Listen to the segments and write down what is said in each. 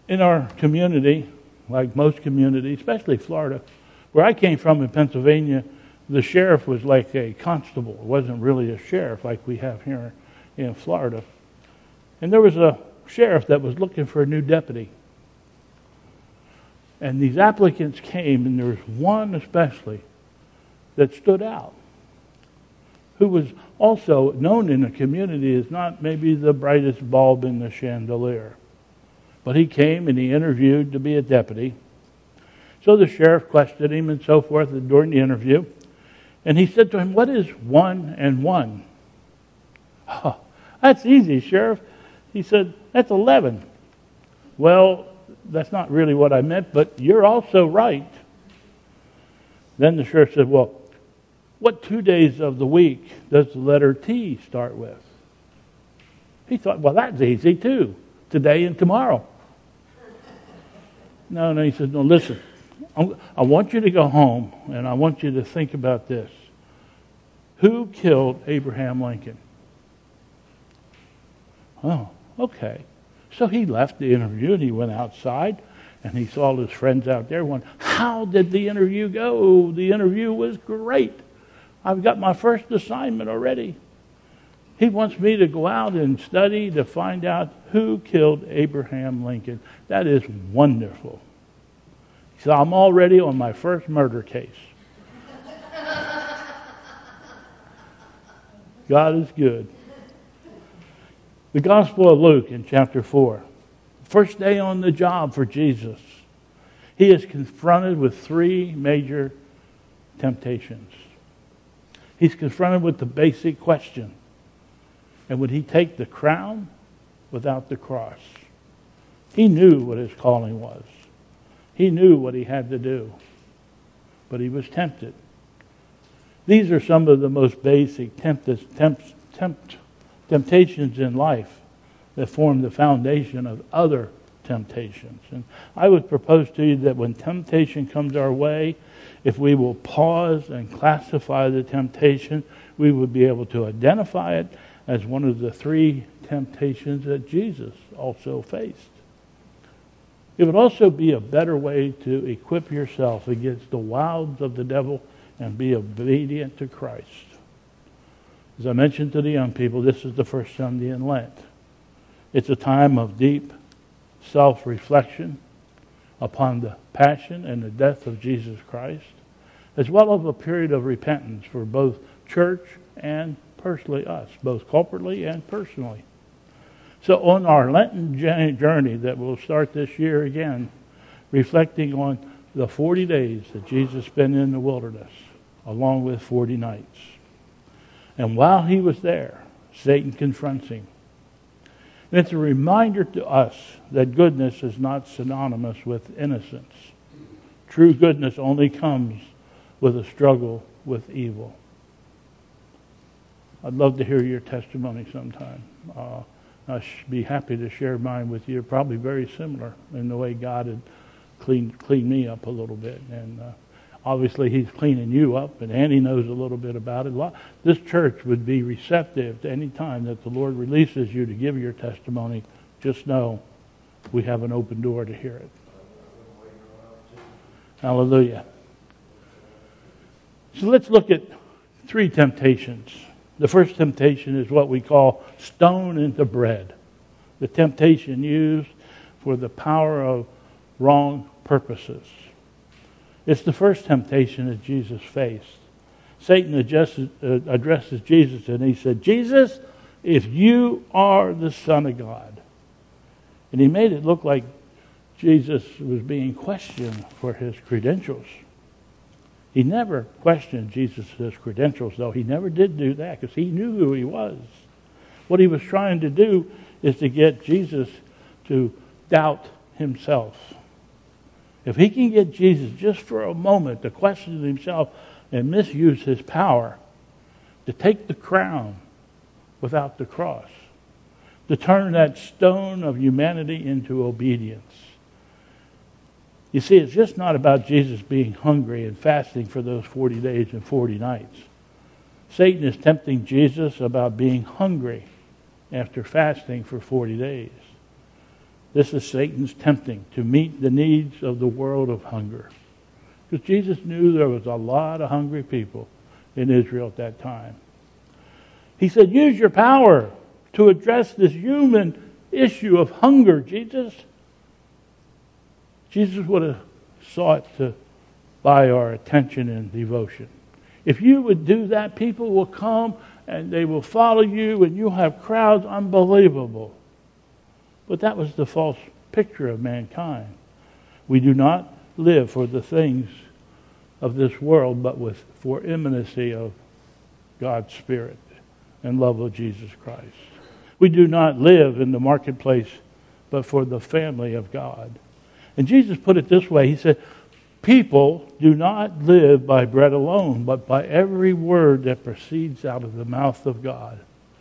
In our community, like most communities, especially Florida, where I came from in Pennsylvania, the sheriff was like a constable. It wasn't really a sheriff like we have here in Florida. And there was a sheriff that was looking for a new deputy. And these applicants came, and there was one especially that stood out, who was also known in the community as not maybe the brightest bulb in the chandelier. But he came and he interviewed to be a deputy. So the sheriff questioned him and so forth during the interview. And he said to him, "What is 1 and 1?" "Oh, that's easy, Sheriff." He said, "That's 11. "Well, that's not really what I meant, but you're also right." Then the sheriff said, "Well, what 2 days of the week does the letter T start with?" He thought, "Well, that's easy too. Today and tomorrow." No, he said, "No, listen. I want you to go home and I want you to think about this. Who killed Abraham Lincoln?" "Oh, okay." So he left the interview and he went outside and he saw his friends out there going, "How did the interview go?" "The interview was great. I've got my first assignment already." He wants me to go out and study to find out who killed Abraham Lincoln. That is wonderful. So I'm already on my first murder case. God is good. The Gospel of Luke in chapter 4. First day on the job for Jesus. He is confronted with 3 major temptations. He's confronted with the basic question. And would he take the crown without the cross? He knew what his calling was. He knew what he had to do. But he was tempted. These are some of the most basic temptations in life that form the foundation of other temptations. And I would propose to you that when temptation comes our way, if we will pause and classify the temptation, we would be able to identify it as one of the 3 temptations that Jesus also faced. It would also be a better way to equip yourself against the wiles of the devil and be obedient to Christ. As I mentioned to the young people, this is the first Sunday in Lent. It's a time of deep self-reflection upon the passion and the death of Jesus Christ, as well as a period of repentance for both church and personally us, both corporately and personally. So on our Lenten journey that will start this year again, reflecting on the 40 days that Jesus spent in the wilderness, along with 40 nights. And while he was there, Satan confronts him. And it's a reminder to us that goodness is not synonymous with innocence. True goodness only comes with a struggle with evil. I'd love to hear your testimony sometime. I'd be happy to share mine with you. Probably very similar in the way God had cleaned me up a little bit. And obviously he's cleaning you up, and Annie knows a little bit about it. This church would be receptive to any time that the Lord releases you to give your testimony. Just know we have an open door to hear it. Hallelujah. So let's look at 3 temptations. The first temptation is what we call stone into bread. The temptation used for the power of wrong purposes. It's the first temptation that Jesus faced. Satan addresses Jesus and he said, "Jesus, if you are the Son of God." And he made it look like Jesus was being questioned for his credentials. He never questioned Jesus' credentials, though. He never did do that because he knew who he was. What he was trying to do is to get Jesus to doubt himself. If he can get Jesus just for a moment to question himself and misuse his power, to take the crown without the cross, to turn that stone of humanity into obedience. You see, it's just not about Jesus being hungry and fasting for those 40 days and 40 nights. Satan is tempting Jesus about being hungry after fasting for 40 days. This is Satan's tempting to meet the needs of the world of hunger. Because Jesus knew there was a lot of hungry people in Israel at that time. He said, use your power to address this human issue of hunger, Jesus. Jesus would have sought to buy our attention and devotion. If you would do that, people will come and they will follow you and you'll have crowds unbelievable. But that was the false picture of mankind. We do not live for the things of this world, but for imminency of God's Spirit and love of Jesus Christ. We do not live in the marketplace, but for the family of God. And Jesus put it this way. He said, people do not live by bread alone, but by every word that proceeds out of the mouth of God.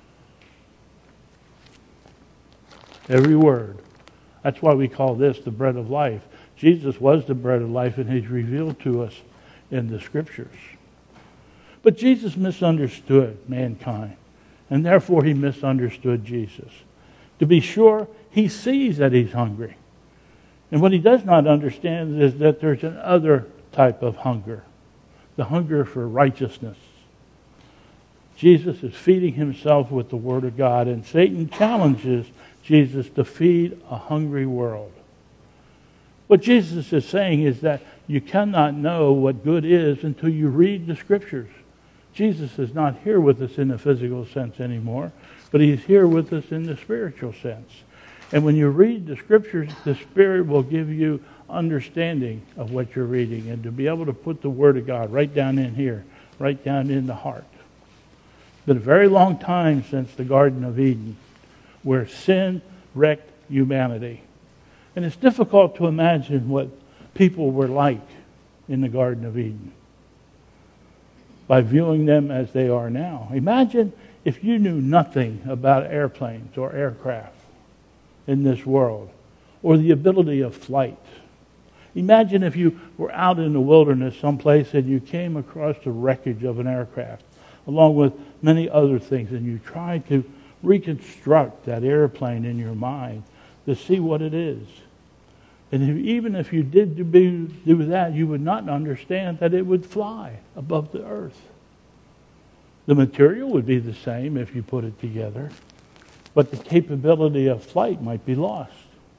Every word. That's why we call this the bread of life. Jesus was the bread of life, and he's revealed to us in the Scriptures. But Jesus misunderstood mankind, and therefore he misunderstood Jesus. To be sure, he sees that he's hungry. And what he does not understand is that there's another type of hunger, the hunger for righteousness. Jesus is feeding himself with the Word of God, and Satan challenges Jesus to feed a hungry world. What Jesus is saying is that you cannot know what good is until you read the Scriptures. Jesus is not here with us in the physical sense anymore, but he's here with us in the spiritual sense. And when you read the Scriptures, the Spirit will give you understanding of what you're reading, and to be able to put the Word of God right down in here, right down in the heart. It's been a very long time since the Garden of Eden, where sin wrecked humanity. And it's difficult to imagine what people were like in the Garden of Eden by viewing them as they are now. Imagine if you knew nothing about airplanes or aircraft in this world, or the ability of flight. Imagine if you were out in the wilderness someplace and you came across the wreckage of an aircraft, along with many other things, and you tried to reconstruct that airplane in your mind to see what it is. And even if you did do that, you would not understand that it would fly above the earth. The material would be the same if you put it together, but the capability of flight might be lost.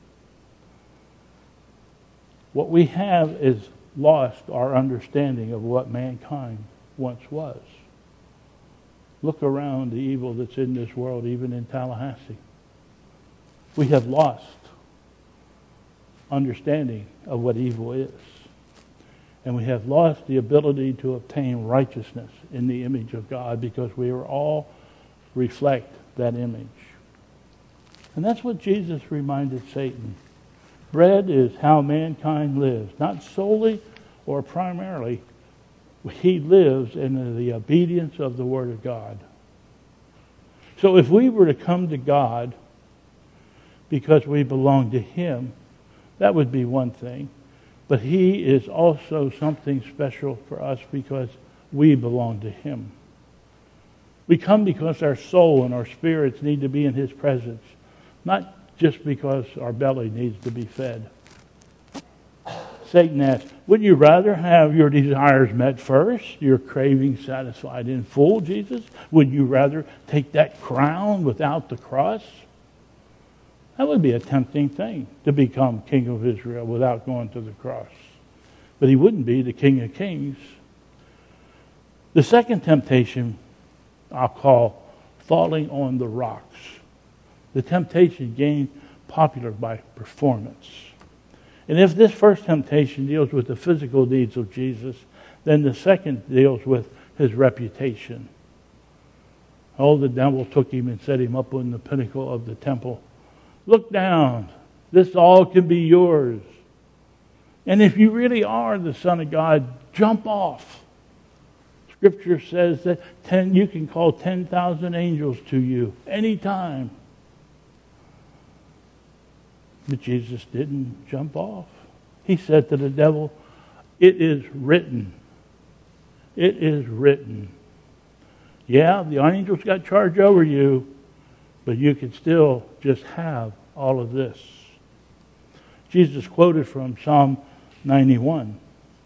What we have is lost our understanding of what mankind once was. Look around the evil that's in this world, even in Tallahassee. We have lost understanding of what evil is. And we have lost the ability to obtain righteousness in the image of God, because we are all reflect that image. And that's what Jesus reminded Satan. Bread is how mankind lives, not solely or primarily. He lives in the obedience of the Word of God. So if we were to come to God because we belong to Him, that would be one thing. But He is also something special for us because we belong to Him. We come because our soul and our spirits need to be in His presence, not just because our belly needs to be fed. Satan asked, wouldn't you rather have your desires met first, your cravings satisfied in full, Jesus? Would you rather take that crown without the cross? That would be a tempting thing, to become king of Israel without going to the cross. But he wouldn't be the King of Kings. The second temptation I'll call falling on the rocks. The temptation gained popular by performance. And if this first temptation deals with the physical needs of Jesus, then the second deals with his reputation. Oh, the devil took him and set him up on the pinnacle of the temple. Look down. This all can be yours. And if you really are the Son of God, jump off. Scripture says that you can call 10,000 angels to you anytime. But Jesus didn't jump off. He said to the devil, it is written. It is written. Yeah, the angels got charge over you, but you can still just have all of this. Jesus quoted from Psalm 91.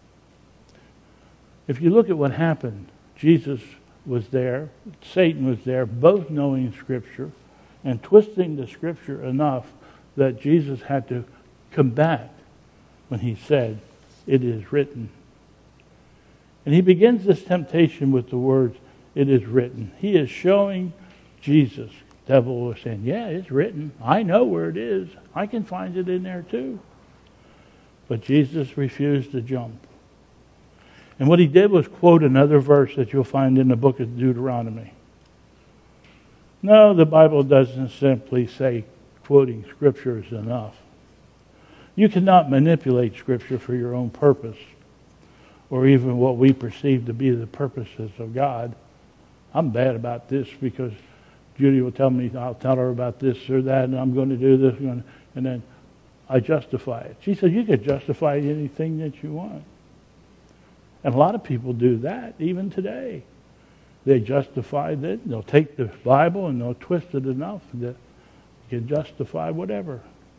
If you look at what happened, Jesus was there, Satan was there, both knowing Scripture and twisting the Scripture enough that Jesus had to combat when he said, "It is written." And he begins this temptation with the words, "It is written." He is showing Jesus. The devil was saying, "Yeah, it's written. I know where it is. I can find it in there too." But Jesus refused to jump. And what he did was quote another verse that you'll find in the book of Deuteronomy. No, the Bible doesn't simply say quoting Scripture is enough. You cannot manipulate Scripture for your own purpose, or even what we perceive to be the purposes of God. I'm bad about this because Judy will tell me, I'll tell her about this or that, and I'm going to do this, and then I justify it. She said, you could justify anything that you want. And a lot of people do that, even today. They justify that. They'll take the Bible and they'll twist it enough that you can justify whatever.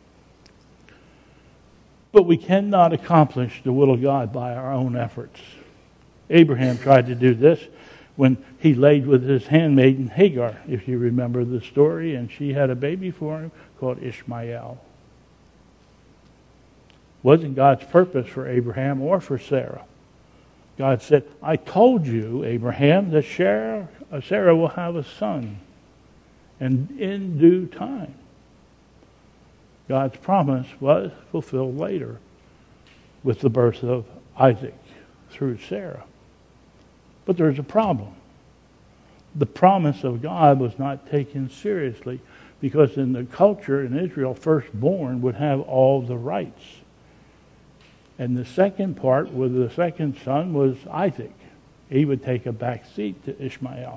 But we cannot accomplish the will of God by our own efforts. Abraham tried to do this when he laid with his handmaiden Hagar, if you remember the story, and she had a baby for him called Ishmael. Wasn't God's purpose for Abraham or for Sarah. God said, I told you, Abraham, that Sarah will have a son, and in due time. God's promise was fulfilled later with the birth of Isaac through Sarah. But there's a problem. The promise of God was not taken seriously because in the culture in Israel, firstborn would have all the rights. And the second part with the second son was Isaac. He would take a back seat to Ishmael.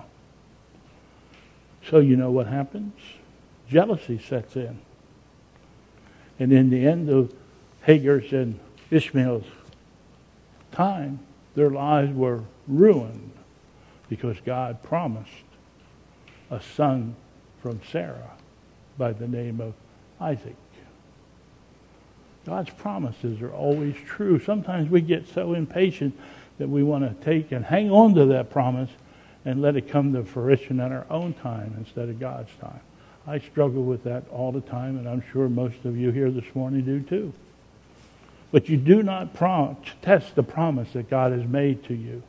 So you know what happens? Jealousy sets in. And in the end of Hagar's and Ishmael's time, their lives were ruined because God promised a son from Sarah by the name of Isaac. God's promises are always true. Sometimes we get so impatient that we want to take and hang on to that promise and let it come to fruition at our own time instead of God's time. I struggle with that all the time, and I'm sure most of you here this morning do too. But you do not test the promise that God has made to you.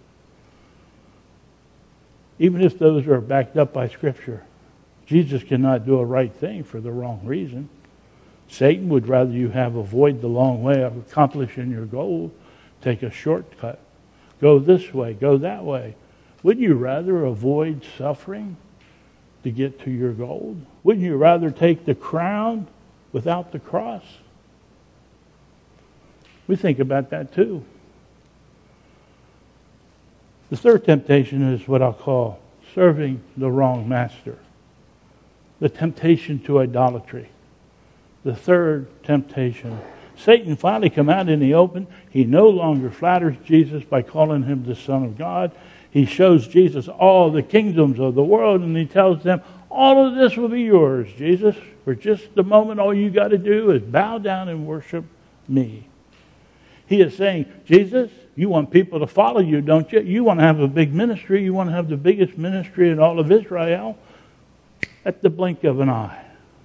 Even if those are backed up by Scripture. Jesus cannot do a right thing for the wrong reason. Satan would rather you avoid the long way of accomplishing your goal, take a shortcut, go this way, go that way. Wouldn't you rather avoid suffering to get to your goal? Wouldn't you rather take the crown without the cross? We think about that too. The third temptation is what I'll call serving the wrong master. The temptation to idolatry. The third temptation. Satan finally come out in the open. He no longer flatters Jesus by calling him the Son of God. He shows Jesus all the kingdoms of the world, and he tells them, all of this will be yours, Jesus. For just a moment, all you got to do is bow down and worship me. He is saying, Jesus, you want people to follow you, don't you? You want to have a big ministry. You want to have the biggest ministry in all of Israel at the blink of an eye.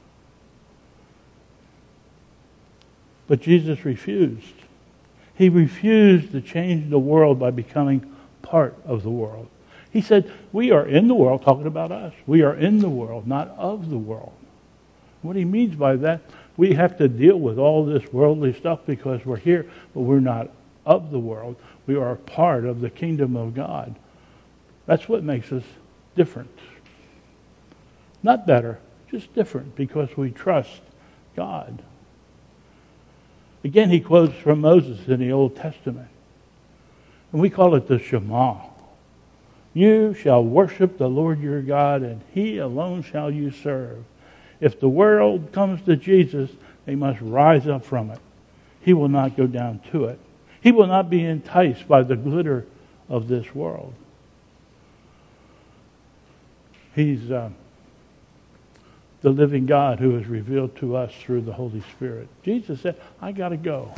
But Jesus refused. He refused to change the world by becoming part of the world. He said, we are in the world, talking about us. We are in the world, not of the world. What he means by that, we have to deal with all this worldly stuff because we're here, but we're not of the world. We are a part of the kingdom of God. That's what makes us different. Not better, just different because we trust God. Again, he quotes from Moses in the Old Testament. And we call it the Shema. You shall worship the Lord your God, and he alone shall you serve. If the world comes to Jesus, they must rise up from it. He will not go down to it. He will not be enticed by the glitter of this world. He's the living God who is revealed to us through the Holy Spirit. Jesus said, I got to go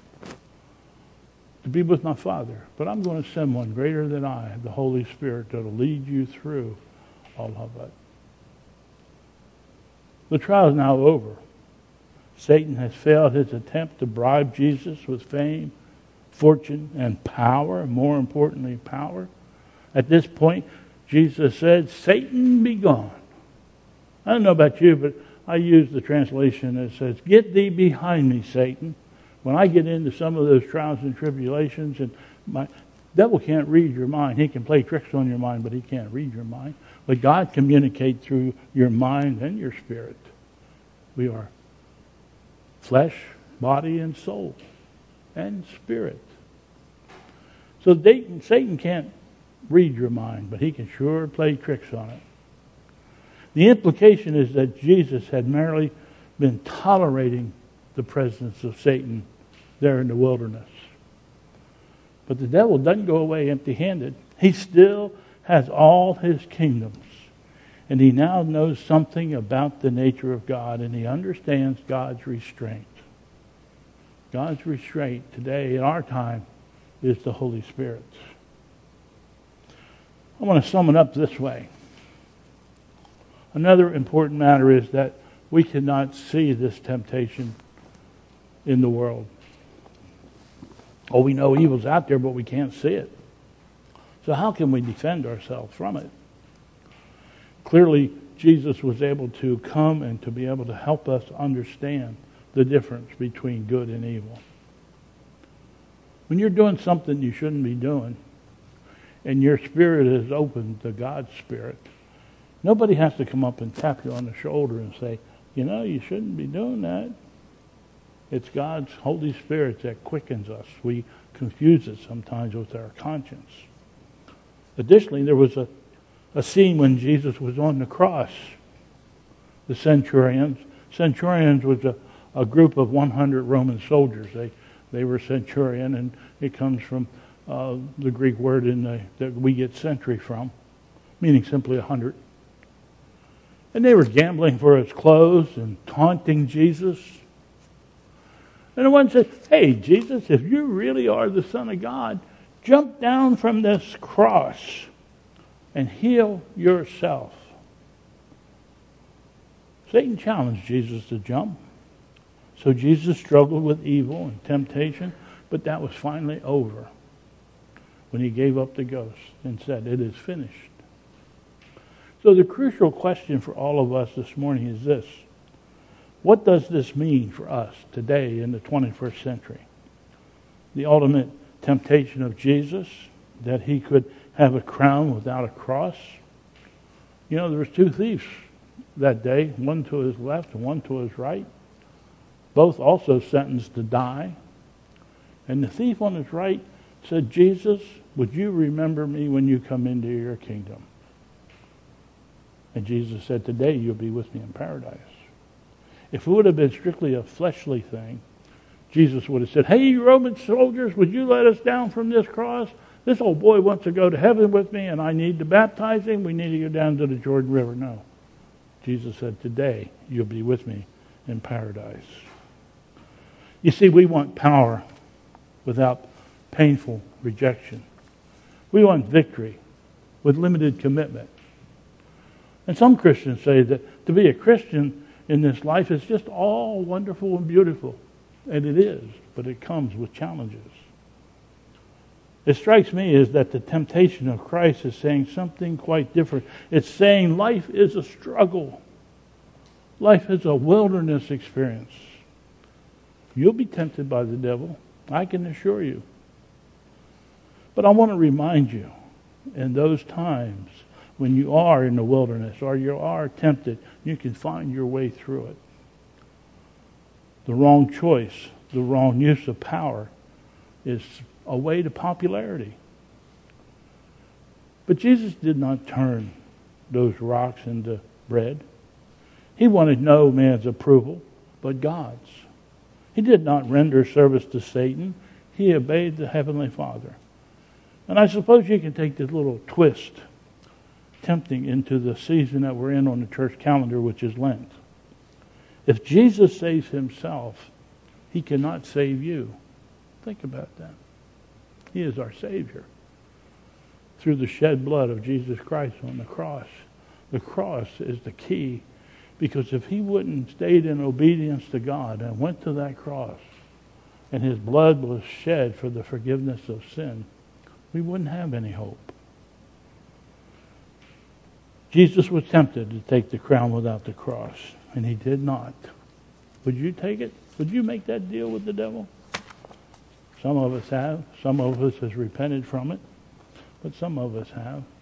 to be with my Father, but I'm going to send one greater than I, the Holy Spirit, that will lead you through all of it. The trial is now over. Satan has failed his attempt to bribe Jesus with fame, fortune, and power, more importantly, power. At this point, Jesus said, Satan, be gone. I don't know about you, but I use the translation that says, get thee behind me, Satan. When I get into some of those trials and tribulations, and my devil can't read your mind. He can play tricks on your mind, but he can't read your mind. But God communicates through your mind and your spirit. We are flesh, body, and soul, and spirit. So Satan can't read your mind, but he can sure play tricks on it. The implication is that Jesus had merely been tolerating the presence of Satan there in the wilderness. But the devil doesn't go away empty-handed. He still has all his kingdoms. And he now knows something about the nature of God, and he understands God's restraint. God's restraint today in our time is the Holy Spirit. I want to sum it up this way. Another important matter is that we cannot see this temptation in the world. Oh, we know evil's out there, but we can't see it. So how can we defend ourselves from it? Clearly, Jesus was able to come and to be able to help us understand the difference between good and evil. When you're doing something you shouldn't be doing, and your spirit is open to God's Spirit, nobody has to come up and tap you on the shoulder and say, you shouldn't be doing that. It's God's Holy Spirit that quickens us. We confuse it sometimes with our conscience. Additionally, there was a scene when Jesus was on the cross. The centurions was a group of 100 Roman soldiers. They were centurion, and it comes from the Greek word that we get century from, meaning simply 100. And they were gambling for his clothes and taunting Jesus. And the one said, hey, Jesus, if you really are the Son of God, jump down from this cross and heal yourself. Satan challenged Jesus to jump. So Jesus struggled with evil and temptation, but that was finally over when he gave up the ghost and said, it is finished. So the crucial question for all of us this morning is this. What does this mean for us today in the 21st century? The ultimate temptation of Jesus, that he could have a crown without a cross. There was two thieves that day, one to his left and one to his right. Both also sentenced to die. And the thief on his right said, Jesus, would you remember me when you come into your kingdom? And Jesus said, today you'll be with me in paradise. If it would have been strictly a fleshly thing, Jesus would have said, hey, Roman soldiers, would you let us down from this cross? This old boy wants to go to heaven with me, and I need to baptize him. We need to go down to the Jordan River. No. Jesus said, today you'll be with me in paradise. You see, we want power without painful rejection. We want victory with limited commitment. And some Christians say that to be a Christian in this life is just all wonderful and beautiful. And it is, but it comes with challenges. It strikes me is that the temptation of Christ is saying something quite different. It's saying life is a struggle. Life is a wilderness experience. You'll be tempted by the devil, I can assure you. But I want to remind you, in those times when you are in the wilderness or you are tempted, you can find your way through it. The wrong choice, the wrong use of power is a way to popularity. But Jesus did not turn those rocks into bread. He wanted no man's approval, but God's. He did not render service to Satan. He obeyed the Heavenly Father. And I suppose you can take this little twist tempting into the season that we're in on the church calendar, which is Lent. If Jesus saves himself, he cannot save you. Think about that. He is our Savior through the shed blood of Jesus Christ on the cross. The cross is the key, because if he wouldn't stayed in obedience to God and went to that cross and his blood was shed for the forgiveness of sin, we wouldn't have any hope. Jesus was tempted to take the crown without the cross, and he did not. Would you take it? Would you make that deal with the devil? Some of us have. Some of us has repented from it, but some of us have.